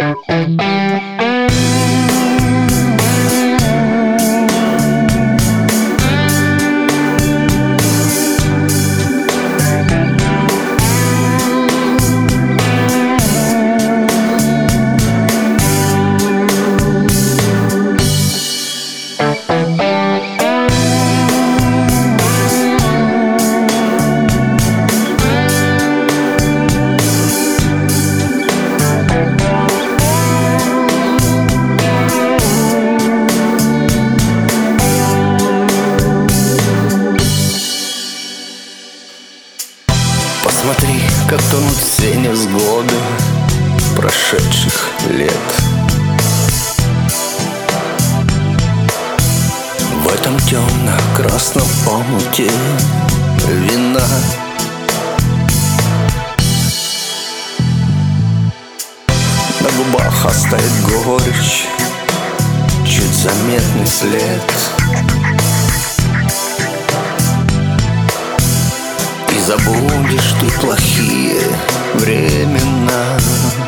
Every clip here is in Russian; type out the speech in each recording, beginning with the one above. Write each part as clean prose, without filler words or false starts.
Посмотри, как тонут все невзгоды прошедших лет. В этом темно-красном омуте вина. На губах оставит горечь, чуть заметный след. И забудешь ты плохие времена.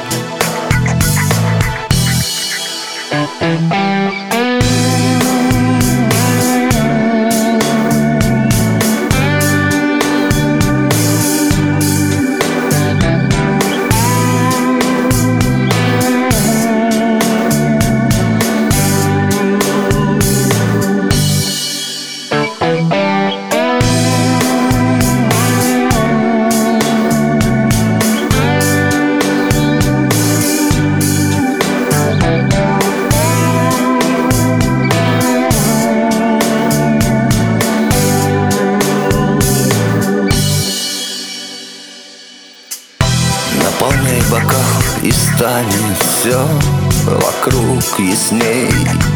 Наполняй бокал и станет все вокруг ясней.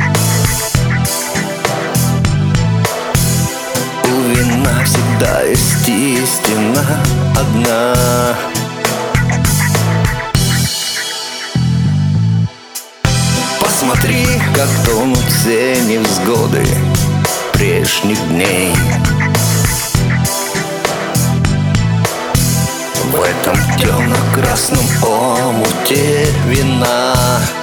У вина всегда есть истина одна. Посмотри, как тонут все невзгоды прежних дней. В этом темно-красном омуте вина.